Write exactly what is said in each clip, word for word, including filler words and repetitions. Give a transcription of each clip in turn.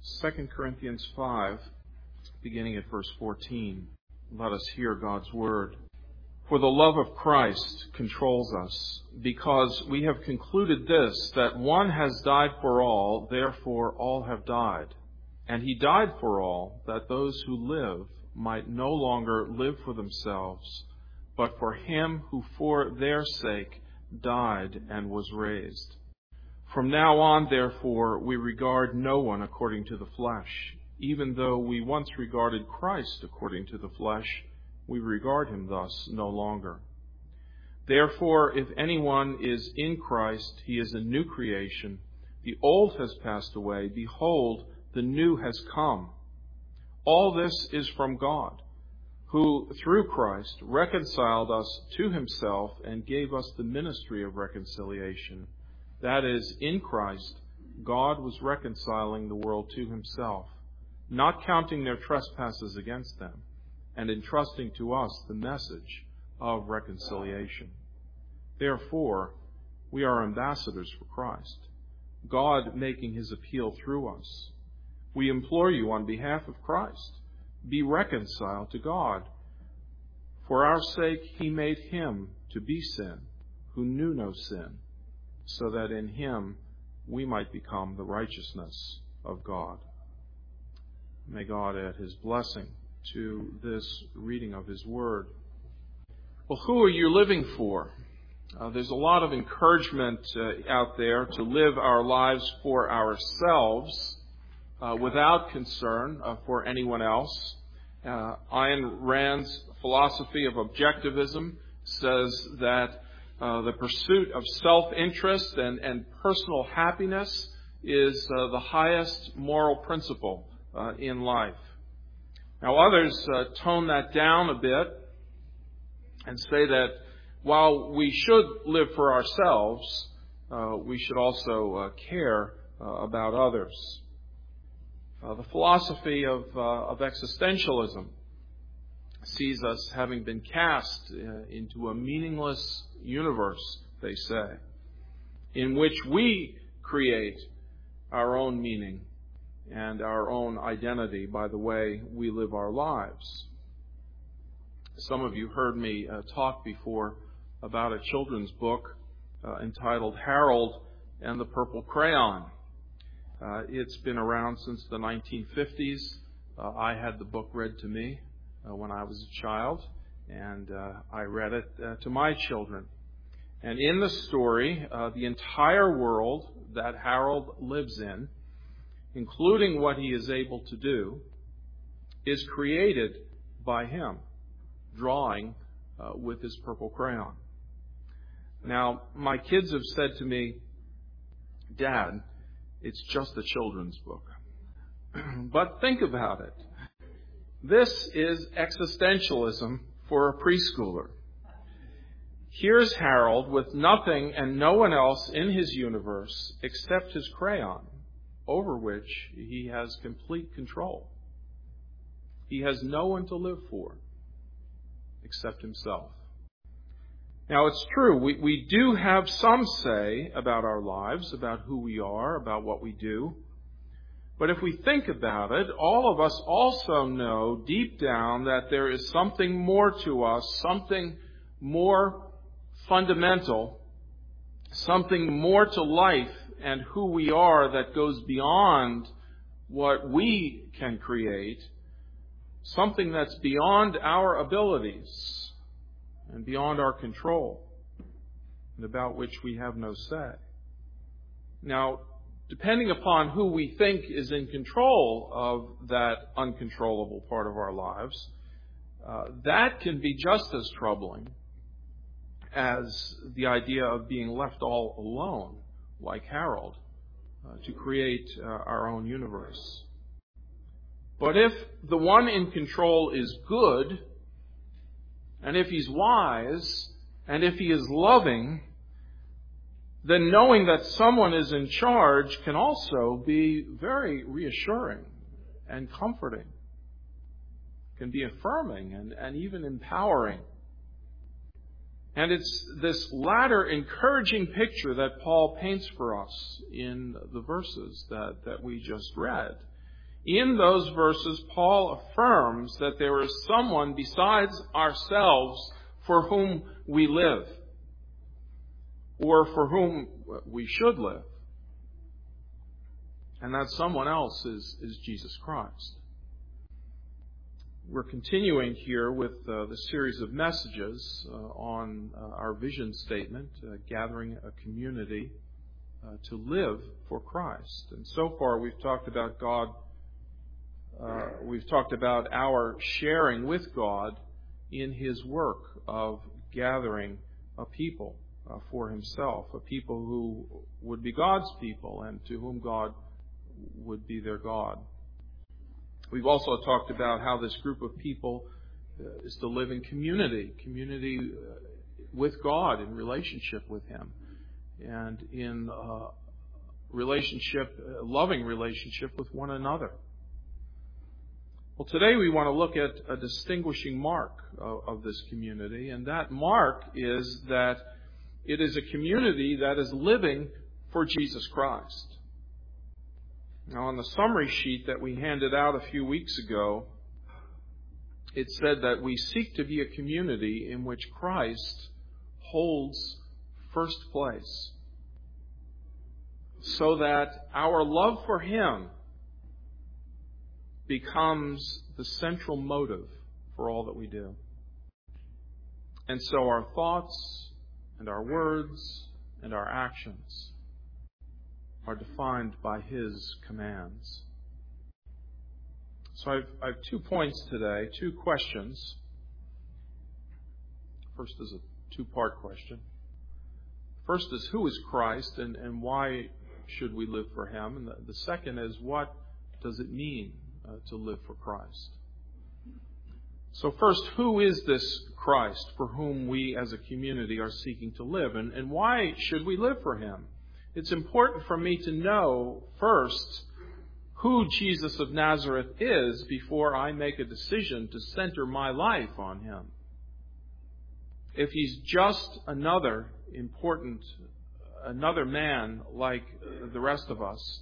Second Corinthians five, beginning at verse fourteen. Let us hear God's word. For the love of Christ controls us, because we have concluded this, that one has died for all, therefore all have died. And he died for all, that those who live might no longer live for themselves, but for him who for their sake died and was raised. From now on, therefore, we regard no one according to the flesh. Even though we once regarded Christ according to the flesh, we regard him thus no longer. Therefore, if anyone is in Christ, he is a new creation. The old has passed away. Behold, the new has come. All this is from God, who through Christ reconciled us to himself and gave us the ministry of reconciliation. That is, in Christ, God was reconciling the world to himself, not counting their trespasses against them, and entrusting to us the message of reconciliation. Therefore, we are ambassadors for Christ, God making his appeal through us. We implore you on behalf of Christ, be reconciled to God. For our sake he made him to be sin, who knew no sin, so that in him we might become the righteousness of God. May God add his blessing to this reading of his word. Well, who are you living for? Uh, there's a lot of encouragement uh, out there to live our lives for ourselves uh, without concern uh, for anyone else. Uh, Ayn Rand's philosophy of objectivism says that uh, the pursuit of self-interest and, and personal happiness is uh, the highest moral principle uh, in life. Now, others uh, tone that down a bit and say that while we should live for ourselves, uh, we should also uh, care uh, about others. Uh, the philosophy of, uh, of existentialism sees us having been cast uh, into a meaningless universe, they say, in which we create our own meaning and our own identity by the way we live our lives. Some of you heard me uh, talk before about a children's book uh, entitled Harold and the Purple Crayon. Uh, it's been around since the nineteen fifties. Uh, I had the book read to me uh, when I was a child, and uh, I read it uh, to my children. And in the story, uh, the entire world that Harold lives in, including what he is able to do, is created by him, drawing uh, with his purple crayon. Now, my kids have said to me, Dad, it's just a children's book. But think about it. This is existentialism for a preschooler. Here's Harold with nothing and no one else in his universe except his crayon, over which he has complete control. He has no one to live for except himself. Now, it's true, we, we do have some say about our lives, about who we are, about what we do. But if we think about it, all of us also know deep down that there is something more to us, something more fundamental, something more to life and who we are that goes beyond what we can create, something that's beyond our abilities and beyond our control, and about which we have no say. Now, depending upon who we think is in control of that uncontrollable part of our lives, uh, that can be just as troubling as the idea of being left all alone, like Harold, uh, to create uh, our own universe. But if the one in control is good, and if he's wise, and if he is loving, then knowing that someone is in charge can also be very reassuring and comforting, can be affirming and, and even empowering. And it's this latter encouraging picture that Paul paints for us in the verses that, that we just read. In those verses, Paul affirms that there is someone besides ourselves for whom we live, or for whom we should live. And that someone else is, is Jesus Christ. We're continuing here with uh, the series of messages uh, on uh, our vision statement, uh, gathering a community uh, to live for Christ. And so far we've talked about God, uh, we've talked about our sharing with God in His work of gathering a people uh, for Himself, a people who would be God's people and to whom God would be their God. We've also talked about how this group of people uh, is to live in community, community uh, with God, in relationship with Him, and in uh, relationship, uh, loving relationship with one another. Well, today we want to look at a distinguishing mark of, of this community, and that mark is that it is a community that is living for Jesus Christ. Now, on the summary sheet that we handed out a few weeks ago, it said that we seek to be a community in which Christ holds first place, so that our love for Him becomes the central motive for all that we do. And so our thoughts and our words and our actions are defined by His commands. So I've, I have two points today, two questions. First is a two-part question. First is, who is Christ, and, and why should we live for Him? And the, the second is, what does it mean uh, to live for Christ? So first, who is this Christ for whom we as a community are seeking to live? And, and why should we live for Him? It's important for me to know first who Jesus of Nazareth is before I make a decision to center my life on Him. If He's just another important, another man like the rest of us,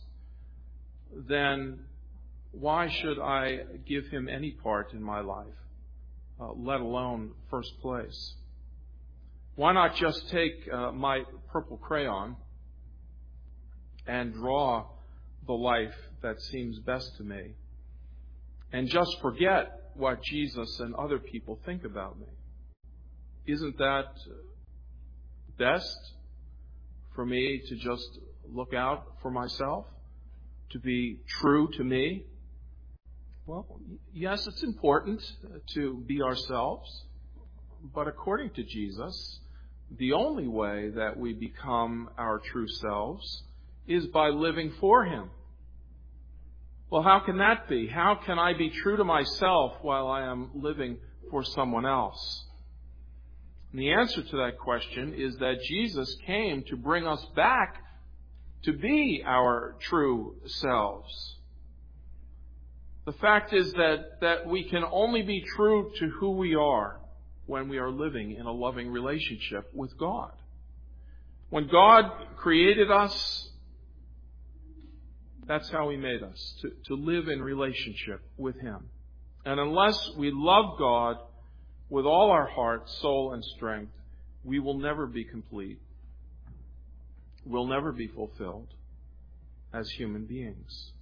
then why should I give Him any part in my life, uh, let alone first place? Why not just take uh, my purple crayon and draw the life that seems best to me, and just forget what Jesus and other people think about me? Isn't that best for me to just look out for myself, to be true to me? Well, yes, it's important to be ourselves, but according to Jesus, the only way that we become our true selves is by living for Him. Well, how can that be? How can I be true to myself while I am living for someone else? And the answer to that question is that Jesus came to bring us back to be our true selves. The fact is that, that we can only be true to who we are when we are living in a loving relationship with God. When God created us, that's how He made us, to, to live in relationship with Him. And unless we love God with all our heart, soul, and strength, we will never be complete. We'll never be fulfilled as human beings.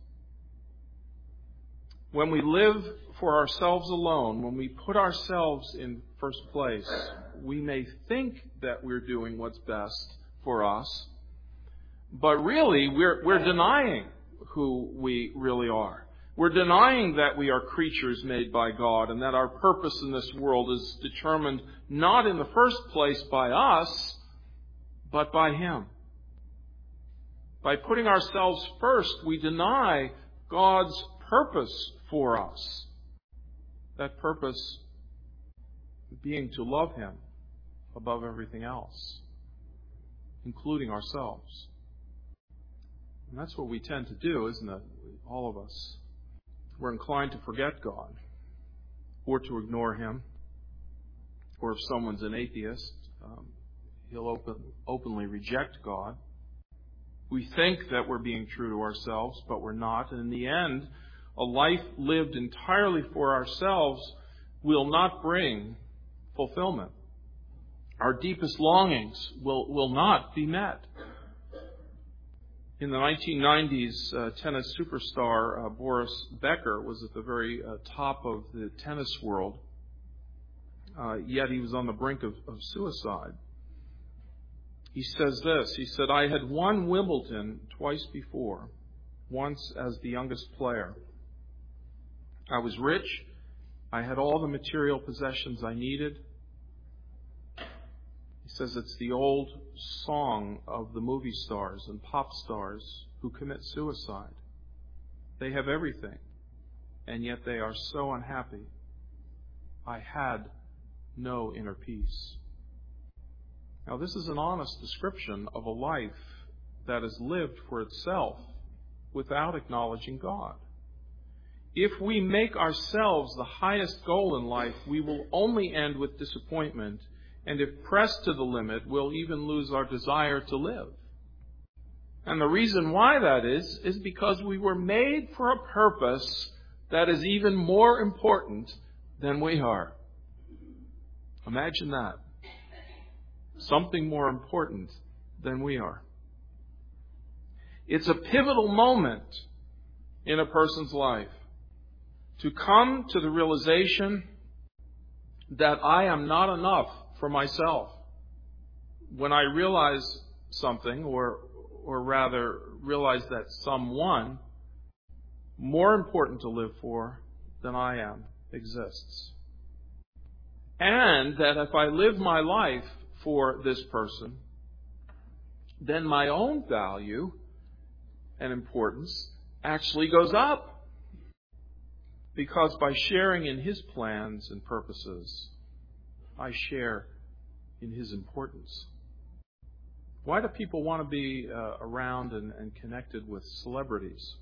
When we live for ourselves alone, when we put ourselves in first place, we may think that we're doing what's best for us, but really we're, we're denying who we really are. We're denying that we are creatures made by God and that our purpose in this world is determined not in the first place by us, but by Him. By putting ourselves first, we deny God's purpose for us. That purpose being to love Him above everything else, including ourselves. And that's what we tend to do, isn't it? All of us. We're inclined to forget God, or to ignore Him, or if someone's an atheist, um, he'll open, openly reject God. We think that we're being true to ourselves, but we're not. And in the end, A life lived entirely for ourselves will not bring fulfillment. Our deepest longings will, will not be met. In the nineteen nineties, uh, tennis superstar uh, Boris Becker was at the very uh, top of the tennis world, uh, yet he was on the brink of, of suicide. He says this, he said, "I had won Wimbledon twice before, once as the youngest player. I was rich. I had all the material possessions I needed." He says it's the old song of the movie stars and pop stars who commit suicide. They have everything, and yet they are so unhappy. I had no inner peace. Now, this is an honest description of a life that is lived for itself without acknowledging God. If we make ourselves the highest goal in life, we will only end with disappointment, and if pressed to the limit, we'll even lose our desire to live. And the reason why that is, is because we were made for a purpose that is even more important than we are. Imagine that. Something more important than we are. It's a pivotal moment in a person's life to come to the realization that I am not enough for myself. When I realize something, or or rather realize that someone more important to live for than I am exists. And that if I live my life for this person, then my own value and importance actually goes up. Because by sharing in His plans and purposes, I share in His importance. Why do people want to be uh, around and, and connected with celebrities?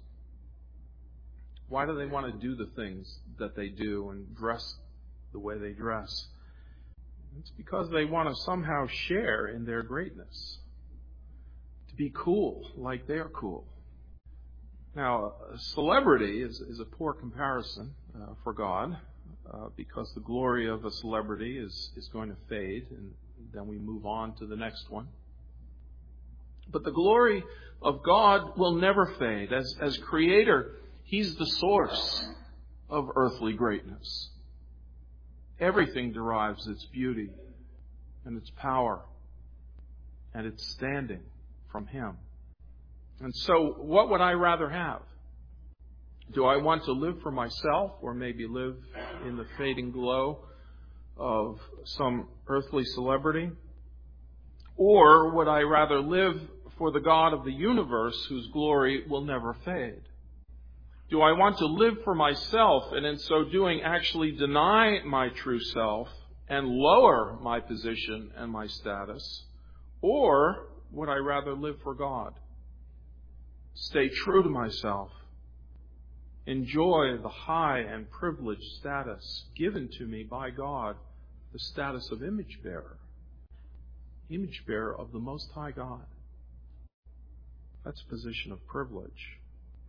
Why do they want to do the things that they do and dress the way they dress? It's because they want to somehow share in their greatness. To be cool like they're cool. Now, a celebrity is, is a poor comparison uh, for God uh, because the glory of a celebrity is, is going to fade, and then we move on to the next one. But the glory of God will never fade. As, as Creator, He's the source of earthly greatness. Everything derives its beauty and its power and its standing from Him. And so, what would I rather have? Do I want to live for myself, or maybe live in the fading glow of some earthly celebrity? Or would I rather live for the God of the universe, whose glory will never fade? Do I want to live for myself, and in so doing actually deny my true self and lower my position and my status? Or would I rather live for God? Stay true to myself. Enjoy the high and privileged status given to me by God, the status of image bearer. Image bearer of the Most High God. That's a position of privilege.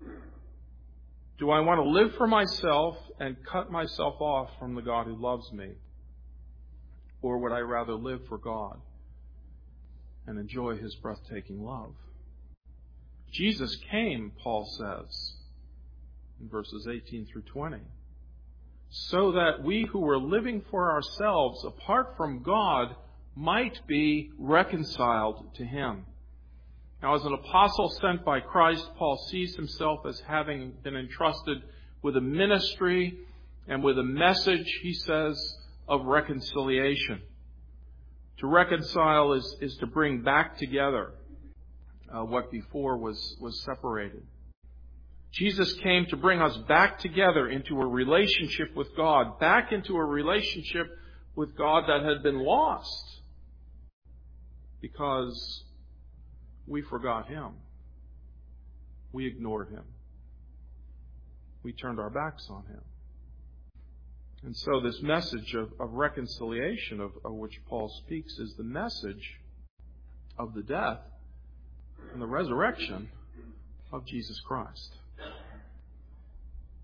Do I want to live for myself and cut myself off from the God who loves me? Or would I rather live for God and enjoy His breathtaking love? Jesus came, Paul says, in verses eighteen through twenty, so that we who were living for ourselves apart from God might be reconciled to Him. Now, as an apostle sent by Christ, Paul sees himself as having been entrusted with a ministry and with a message, he says, of reconciliation. To reconcile is, is to bring back together uh, what before was, was separated. Jesus came to bring us back together into a relationship with God, back into a relationship with God that had been lost because we forgot Him. We ignored Him. We turned our backs on Him. And so this message of, of reconciliation of, of which Paul speaks is the message of the death and the resurrection of Jesus Christ.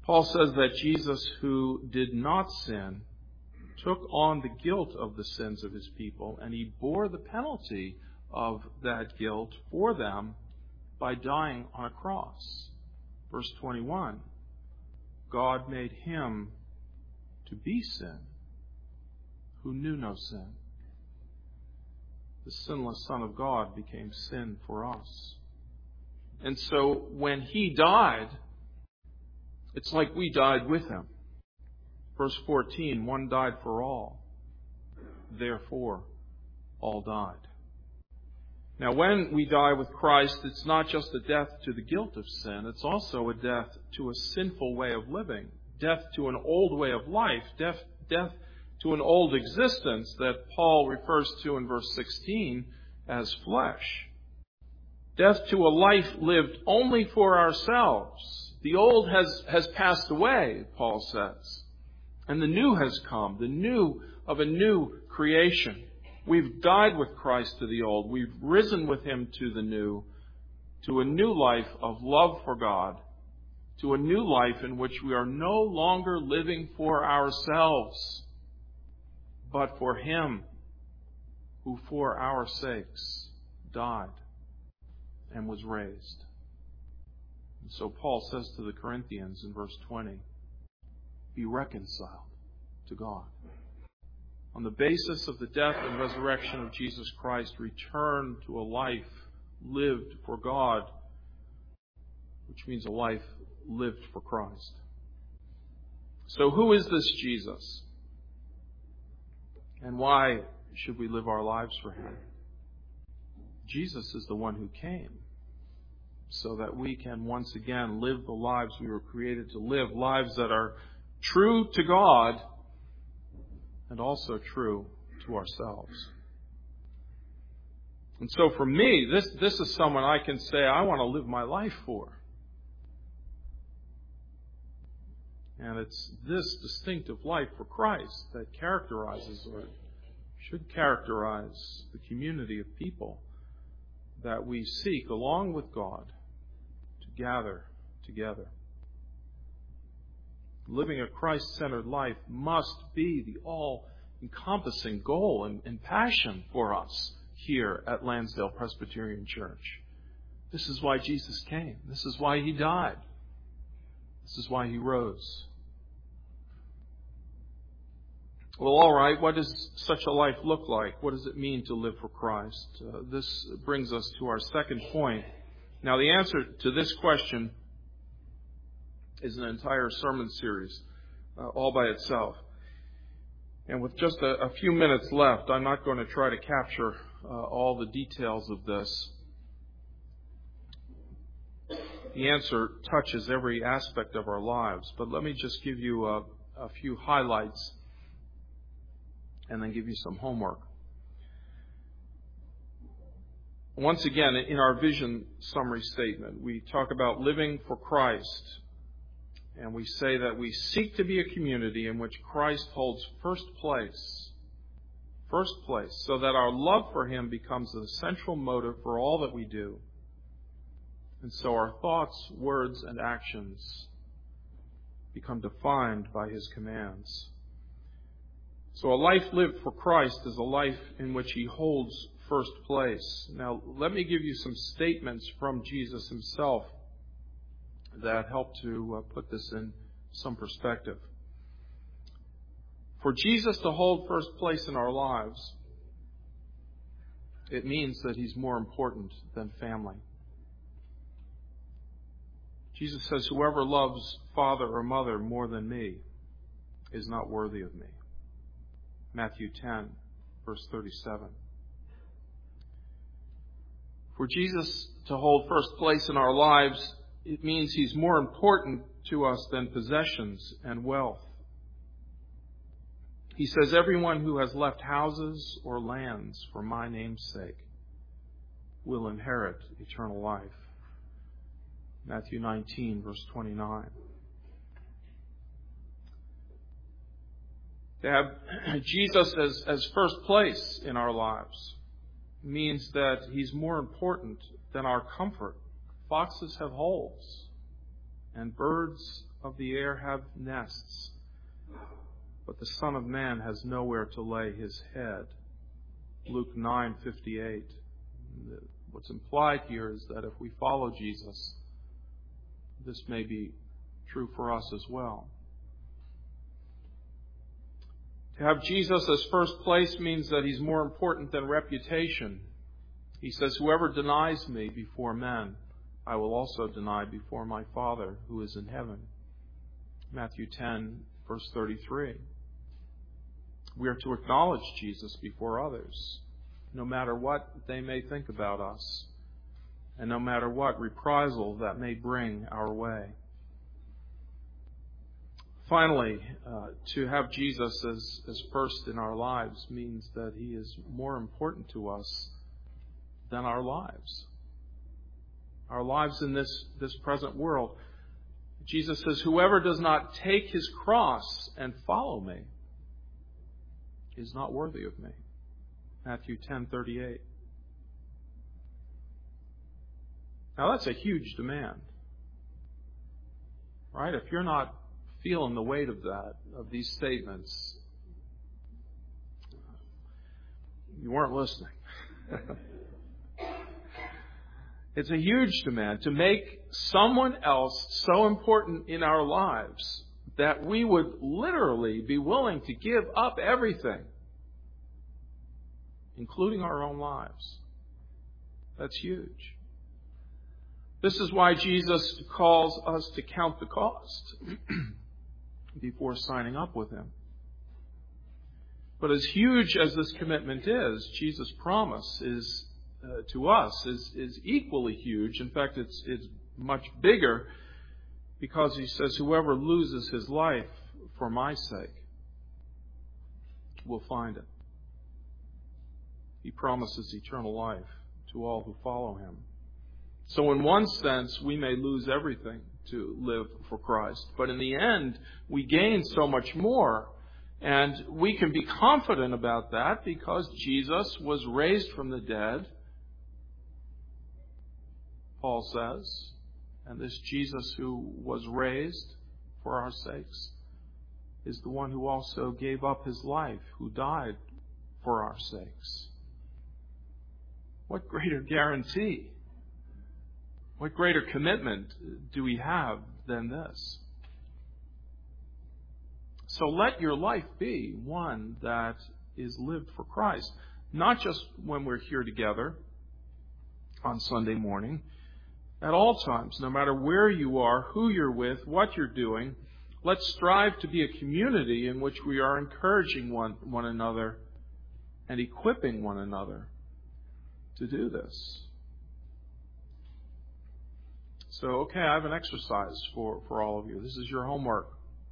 Paul says that Jesus, who did not sin, took on the guilt of the sins of his people, and he bore the penalty of that guilt for them by dying on a cross. Verse twenty-one, God made him to be sin, who knew no sin. The sinless Son of God became sin for us. And so when he died, it's like we died with him. Verse fourteen, one died for all. Therefore, all died. Now, when we die with Christ, it's not just a death to the guilt of sin. It's also a death to a sinful way of living. Death to an old way of life. Death, death to an old existence that Paul refers to in verse sixteen as flesh. Death to a life lived only for ourselves. The old has, has passed away, Paul says. And the new has come, the new of a new creation. We've died with Christ to the old. We've risen with him to the new, to a new life of love for God, to a new life in which we are no longer living for ourselves, but for him who for our sakes died and was raised. And so Paul says to the Corinthians in verse twenty, be reconciled to God. On the basis of the death and resurrection of Jesus Christ, return to a life lived for God, which means a life lived for Christ. So who is this Jesus? And why should we live our lives for him? Jesus is the one who came so that we can once again live the lives we were created to live, lives that are true to God and also true to ourselves. And so for me, this, this is someone I can say I want to live my life for. And it's this distinctive life for Christ that characterizes or should characterize the community of people that we seek along with God to gather together. Living a Christ-centered life must be the all-encompassing goal and, and passion for us here at Lansdale Presbyterian Church. This is why Jesus came. This is why he died. This is why he rose. Well, all right, what does such a life look like? What does it mean to live for Christ? Uh, this brings us to our second point. Now, the answer to this question is an entire sermon series uh, all by itself. And with just a, a few minutes left, I'm not going to try to capture uh, all the details of this. The answer touches every aspect of our lives, but let me just give you a, a few highlights and then give you some homework. Once again, in our vision summary statement, we talk about living for Christ. And we say that we seek to be a community in which Christ holds first place. First place, so that our love for him becomes the central motive for all that we do. And so our thoughts, words, and actions become defined by his commands. So a life lived for Christ is a life in which he holds first place. Now, let me give you some statements from Jesus himself that help to uh, put this in some perspective. For Jesus to hold first place in our lives, it means that he's more important than family. Jesus says, whoever loves father or mother more than me is not worthy of me. Matthew ten, verse thirty-seven. For Jesus to hold first place in our lives, it means he's more important to us than possessions and wealth. He says, everyone who has left houses or lands for my name's sake will inherit eternal life. Matthew nineteen, verse twenty-nine. To have Jesus as, as first place in our lives means that he's more important than our comfort. Foxes have holes, and birds of the air have nests, but the Son of Man has nowhere to lay his head. Luke nine fifty-eight. What's implied here is that if we follow Jesus, this may be true for us as well. To have Jesus as first place means that he's more important than reputation. He says, "Whoever denies me before men, I will also deny before my Father who is in heaven." Matthew ten, verse thirty-three. We are to acknowledge Jesus before others, no matter what they may think about us, and no matter what reprisal that may bring our way. Finally, uh, to have Jesus as, as first in our lives means that he is more important to us than our lives. Our lives in this, this present world. Jesus says, "Whoever does not take his cross and follow me is not worthy of me." Matthew ten thirty-eight. Now that's a huge demand. Right? If you're not feeling the weight of that, of these statements, you weren't listening. It's a huge demand to make someone else so important in our lives that we would literally be willing to give up everything, including our own lives. That's huge. This is why Jesus calls us to count the cost before signing up with him. But as huge as this commitment is, Jesus' promise is uh, to us is, is equally huge. In fact, it's, it's much bigger, because he says, "Whoever loses his life for my sake will find it." He promises eternal life to all who follow him. So in one sense, we may lose everything to live for Christ. But in the end, we gain so much more. And we can be confident about that because Jesus was raised from the dead, Paul says. And this Jesus who was raised for our sakes is the one who also gave up his life, who died for our sakes. What greater guarantee, what greater commitment do we have than this? So let your life be one that is lived for Christ, not just when we're here together on Sunday morning, at all times, no matter where you are, who you're with, what you're doing. Let's strive to be a community in which we are encouraging one, one another and equipping one another to do this. So, okay, I have an exercise for, for all of you. This is your homework.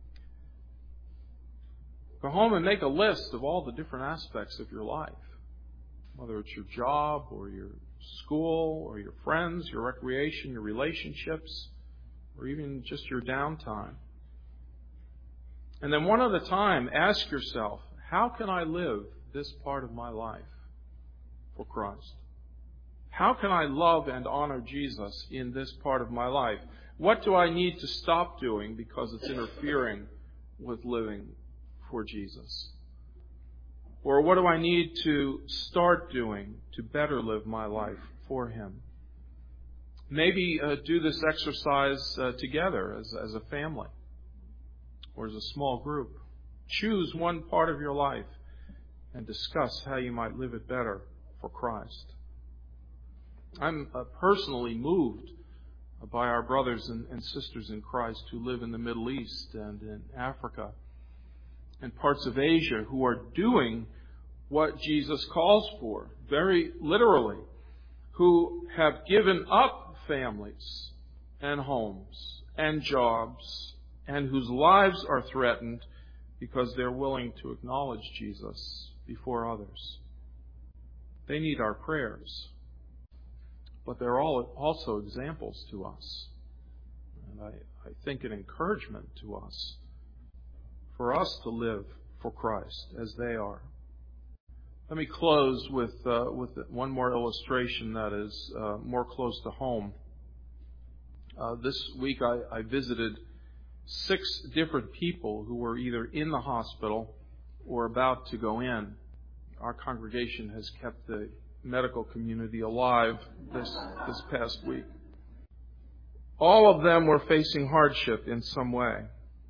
Go home and make a list of all the different aspects of your life, whether it's your job or your school or your friends, your recreation, your relationships, or even just your downtime. And then one at a time, ask yourself, how can I live this part of my life for Christ? How can I love and honor Jesus in this part of my life? What do I need to stop doing because it's interfering with living for Jesus? Or what do I need to start doing to better live my life for him? Maybe uh, do this exercise uh, together as, as a family or as a small group. Choose one part of your life and discuss how you might live it better for Christ. I'm uh, personally moved by our brothers and, and sisters in Christ who live in the Middle East and in Africa and parts of Asia who are doing what Jesus calls for, very literally, who have given up families and homes and jobs and whose lives are threatened because they're willing to acknowledge Jesus before others. They need our prayers, but they're all also examples to us, and I, I think an encouragement to us for us to live for Christ as they are. Let me close with uh, with one more illustration that is uh, more close to home. Uh, this week I, I visited six different people who were either in the hospital or about to go in. Our congregation has kept the medical community alive this, this past week. All of them were facing hardship in some way.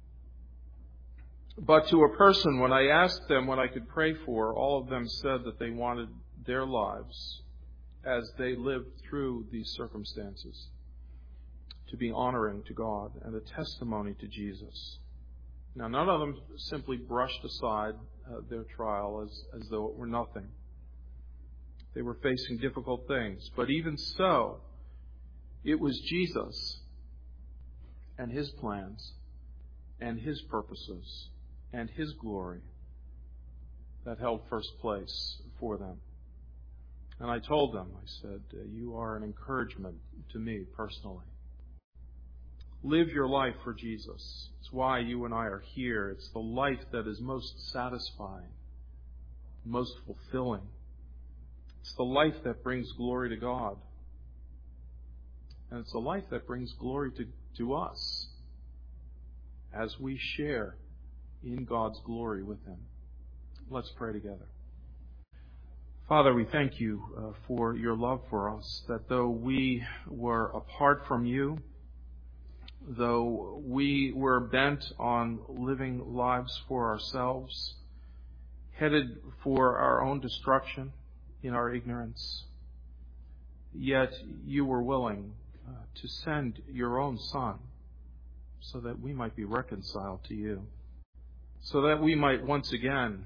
But to a person, when I asked them what I could pray for, all of them said that they wanted their lives, as they lived through these circumstances, to be honoring to God and a testimony to Jesus. Now, none of them simply brushed aside uh, their trial as, as though it were nothing. They were facing difficult things. But even so, it was Jesus and His plans and His purposes and His glory that held first place for them. And I told them, I said, you are an encouragement to me personally. Live your life for Jesus. It's why you and I are here. It's the life that is most satisfying, most fulfilling. It's the life that brings glory to God. And it's a life that brings glory to, to us as we share in God's glory with Him. Let's pray together. Father, we thank you uh, for your love for us, that though we were apart from you, though we were bent on living lives for ourselves, headed for our own destruction in our ignorance, yet you were willing uh, to send your own Son so that we might be reconciled to you, so that we might once again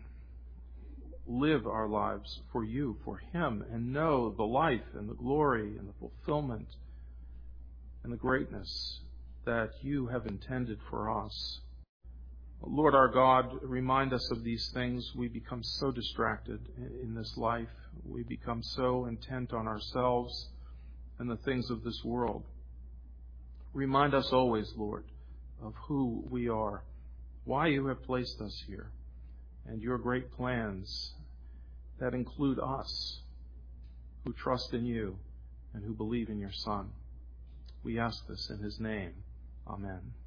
live our lives for you, for Him, and know the life and the glory and the fulfillment and the greatness that you have intended for us. Lord our God, remind us of these things. We become so distracted in this life. We become so intent on ourselves and the things of this world. Remind us always, Lord, of who we are, why you have placed us here, and your great plans that include us who trust in you and who believe in your Son. We ask this in His name. Amen.